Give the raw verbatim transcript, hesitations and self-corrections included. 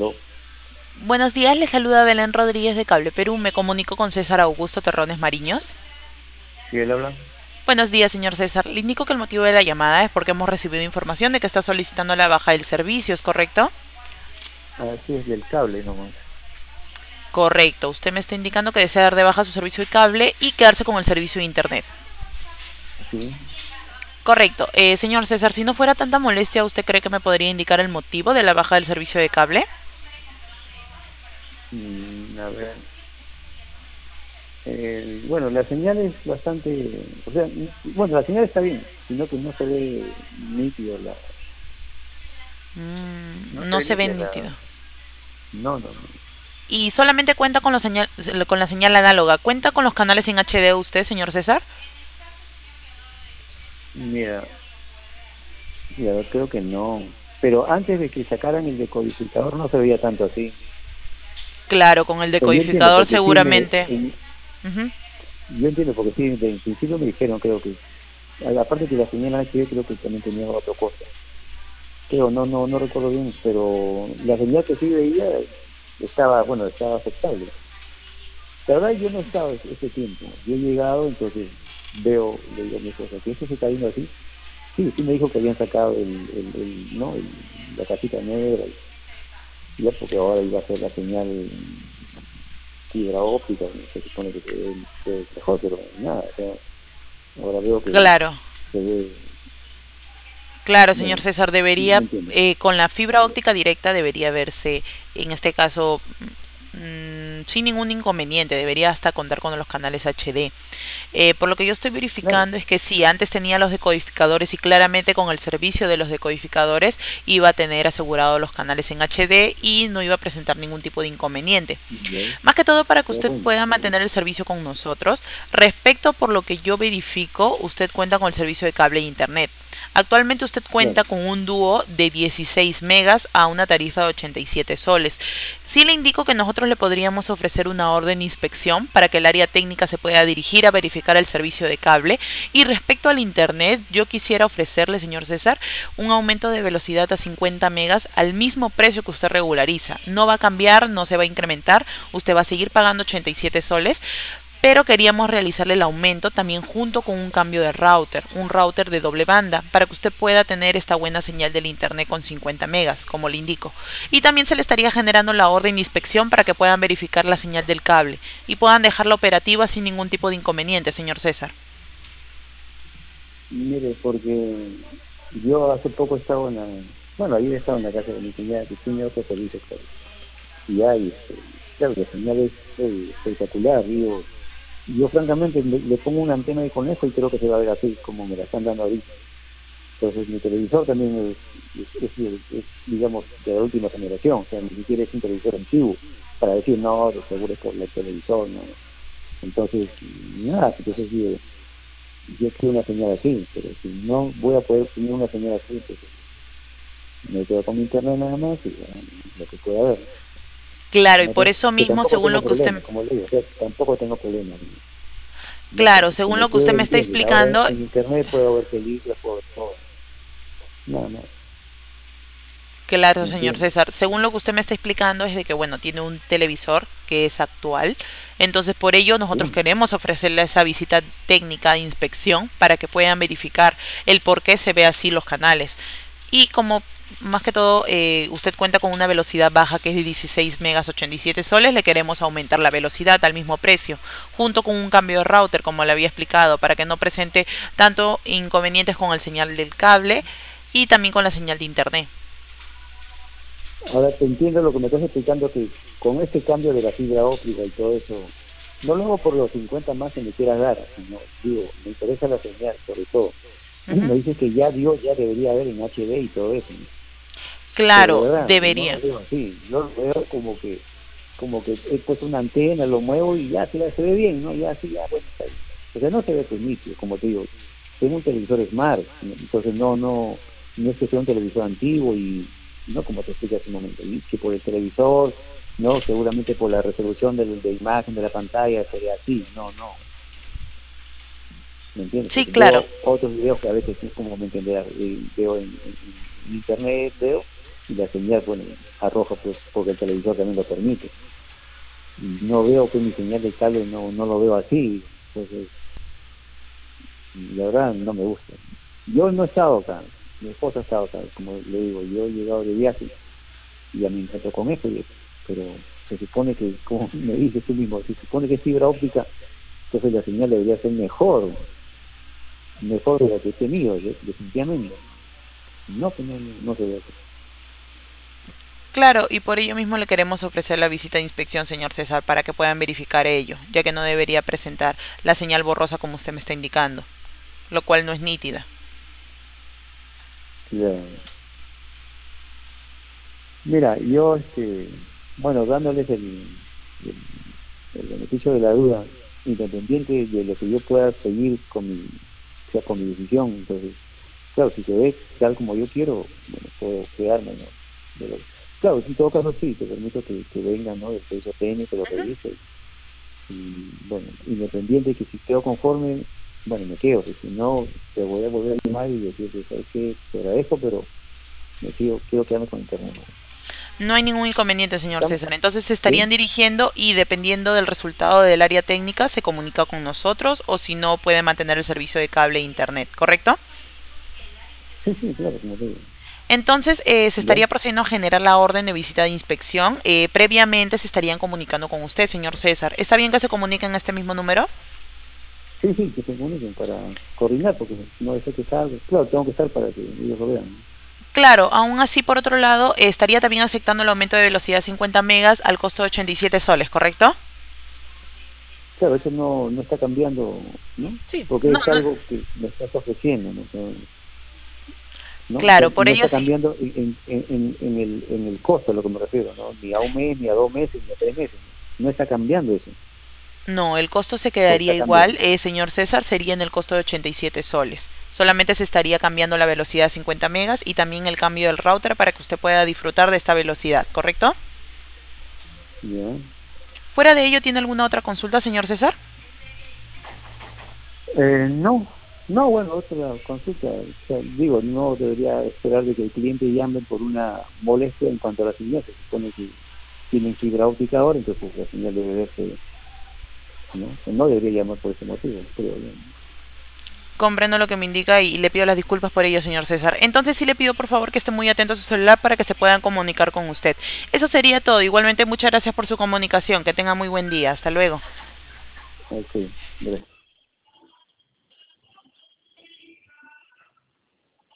Aló, Buenos días, le saluda Belén Rodríguez de Cable Perú. Me comunico con César Augusto Terrones Mariños. ¿sí él habla? Buenos días, señor César. Le indico que el motivo de la llamada es porque hemos recibido información de que está solicitando la baja del servicio, ¿es correcto? Así es del cable nomás. Correcto. Usted me está indicando que desea dar de baja su servicio de cable y quedarse con el servicio de Internet. Sí. Correcto. Eh, señor César, si no fuera tanta molestia, ¿usted cree que me podría indicar el motivo de la baja del servicio de cable? Mm, a ver, eh, bueno, la señal es bastante, o sea, n- bueno, la señal está bien, sino que no se ve nítido la, no Mm, se no ve se ve nítida nítido. la, no, no, no. Y solamente cuenta con, los señal, con la señal análoga. ¿Cuenta con los canales en H D usted, señor César? Mira, mira, creo que no. Pero antes de que sacaran el decodificador no se veía tanto así. Claro, con el Pero yo entiendo, decodificador porque sí me, seguramente. en- Ujú. yo entiendo porque sí, de en principio me dijeron, creo que, aparte que la señal H D creo que también tenía otra cosa. Creo, no, no, no recuerdo bien, pero la señal que sí veía estaba, bueno, estaba aceptable. La verdad yo no estaba ese, ese tiempo. Yo he llegado, entonces veo, le digo a mi esposa, que esto se está viendo así. Sí, sí me dijo que habían sacado el, el, el ¿no? El- la casita negra, y ya porque ahora iba a ser la señal fibra óptica, ¿no? Se supone que se ve, se ve mejor, pero nada, o sea, ahora veo que Claro, se ve, claro, señor bueno, César, no debería, entiendo. eh, con la fibra óptica directa debería verse, en este caso, mm, sin ningún inconveniente, debería hasta contar con los canales H D. Eh, por lo que yo estoy Claro, verificando es que sí, antes tenía los decodificadores y claramente con el servicio de los decodificadores iba a tener asegurado los canales en H D y no iba a presentar ningún tipo de inconveniente. ya, Más que todo para que ya usted bueno, pueda sí, mantener el servicio con nosotros. Respecto por lo que yo verifico, usted cuenta con el servicio de cable e internet. Actualmente usted claro. cuenta con un dúo de dieciséis megas a una tarifa de ochenta y siete soles. Sí le indico que nosotros le podríamos ofrecer una orden de inspección para que el área técnica se pueda dirigir a verificar el servicio de cable. Y respecto al internet, yo quisiera ofrecerle, señor César, un aumento de velocidad a cincuenta megas al mismo precio que usted regulariza. No va a cambiar, no se va a incrementar, usted va a seguir pagando ochenta y siete soles, pero queríamos realizarle el aumento también junto con un cambio de router, un router de doble banda, para que usted pueda tener esta buena señal del internet con cincuenta megas, como le indico. Y también se le estaría generando la orden de inspección para que puedan verificar la señal del cable y puedan dejarla operativa sin ningún tipo de inconveniente, señor César. Mire, porque yo hace poco estaba en la, bueno, ayer estaba en la casa de mi cuñada que tiene otro servicio, claro. Y hay, este, claro, la señal es eh, espectacular, digo. Yo francamente le, le pongo una antena de conejo y creo que se va a ver así, como me la están dando ahorita. Entonces mi televisor también es, es, es, es, digamos, de la última generación, o sea, ni siquiera es un televisor antiguo, para decir, no, de seguro es por el televisor, ¿no? Entonces, nada, entonces digo, yo quiero una señal así, pero si no voy a poder tener una señal así, entonces me quedo con mi internet nada más y bueno, lo que pueda ver. Claro, y No por sé, eso que mismo, tampoco según tengo lo que usted, problema, como le digo, o sea, tampoco tengo problema. ¿No? Ya, claro, porque según como lo que usted usted me está entiende, ahora explicando, en internet puedo ver películas, puedo ver todo, nada más, claro, ¿me señor entiende? César. Según lo que usted me está explicando es de que, bueno, tiene un televisor que es actual. Entonces, por ello, nosotros Sí, queremos ofrecerle esa visita técnica de inspección para que puedan verificar el por qué se ve así los canales. Y como más que todo, eh, usted cuenta con una velocidad baja que es de dieciséis megas ochenta y siete soles, le queremos aumentar la velocidad al mismo precio, junto con un cambio de router, como le había explicado, para que no presente tanto inconvenientes con el señal del cable y también con la señal de internet. ahora te entiendo lo que me estás explicando, que con este cambio de la fibra óptica y todo eso, no lo hago por los cincuenta más que me quieras dar, sino, digo, me interesa la señal, sobre todo. Ujú. Me dices que ya dio, ya debería haber en H D y todo eso, ¿no? Pero de Claro, verdad, no debería. lo veo así, yo lo veo como que, como que he puesto una antena, lo muevo y ya se, se ve bien, ¿no? Ya sí, ya, bueno, está bien. O sea, no se ve pues nítido, como te digo, tengo un televisor Smart, entonces no, no, no es que sea un televisor antiguo y, no como te expliqué hace un momento, y que por el televisor, no, seguramente por la resolución del, de imagen de la pantalla sería así, no, no, ¿me entiendes? Sí, Porque claro. veo otros videos que a veces, como me entenderás, eh, veo en, en, en internet, veo. y la señal, bueno, arroja pues porque el televisor también lo permite. Y no veo que mi señal de cable no, no lo veo así, entonces la verdad no me gusta. Yo no he estado acá, mi esposa ha estado acá, como le digo, yo he llegado de viaje y a mí me encuentro con esto, y- pero se supone que, como me dices tú mismo, se supone que es fibra óptica, entonces la señal debería ser mejor, mejor de la que he tenido, de- definitivamente. No, que no, no, no se ve así. Claro, y por ello mismo le queremos ofrecer la visita de inspección, señor César, para que puedan verificar ello, ya que no debería presentar la señal borrosa como usted me está indicando, lo cual no es nítida. Claro. Mira, yo, este, bueno, dándoles el, el, el beneficio de la duda, independiente de lo que yo pueda seguir con mi, o sea, con mi decisión, entonces, claro, si se ve tal como yo quiero, bueno, puedo quedarme, ¿no? Pero, claro, en todo caso sí, te permito que, que venga, ¿no? El servicio técnico, lo revise, y bueno, independiente que si quedo conforme, bueno, me quedo, que si no, te voy a volver a llamar y decirte, ¿sabes qué? Te agradezco, pero me quiero, quiero quedarme con internet, ¿no? No hay ningún inconveniente, señor ¿Estamos? César. Entonces se ¿Sí? estarían dirigiendo y dependiendo del resultado del área técnica se comunica con nosotros o si no puede mantener el servicio de cable e internet, ¿correcto? Sí, sí, claro, como te digo. Entonces eh, se ¿Ya? estaría procediendo a generar la orden de visita de inspección. Eh, previamente se estarían comunicando con usted, señor César. ¿Está bien que se comuniquen en este mismo número? Sí, sí, que se comuniquen para coordinar, porque no deseo que salga. Claro, tengo que estar para que ellos lo vean, ¿no? Claro, aún así, por otro lado, eh, estaría también aceptando el aumento de velocidad cincuenta megas al costo de ochenta y siete soles, ¿correcto? Claro, eso no, no está cambiando, ¿no? Sí, Porque no, es no, algo que me estás ofreciendo, ¿no? O sea, ¿no? O sea, claro, por no ello está sí. cambiando en, en, en, en el, en el costo a lo que me refiero, ¿no? Ni a un mes, ni a dos meses, ni a tres meses. No, no está cambiando eso. No, el costo se O quedaría está igual, cambiando. eh, señor César, sería en el costo de ochenta y siete soles. Solamente se estaría cambiando la velocidad a cincuenta megas y también el cambio del router para que usted pueda disfrutar de esta velocidad, ¿correcto? ¿Ya? Fuera de ello, ¿tiene alguna otra consulta, señor César? Eh, no, no, bueno, otra consulta. O sea, digo, no debería esperar de que el cliente llame por una molestia en cuanto a la señal. Se supone que tienen fibra óptica ahora, entonces la señal debe verse, ¿no? No debería llamar por ese motivo, creo yo, ¿no? Comprendo lo que me indica y le pido las disculpas por ello, señor César. Entonces sí le pido por favor que esté muy atento a su celular para que se puedan comunicar con usted. Eso sería todo. Igualmente muchas gracias por su comunicación. Que tenga muy buen día. Hasta luego. Ok, gracias.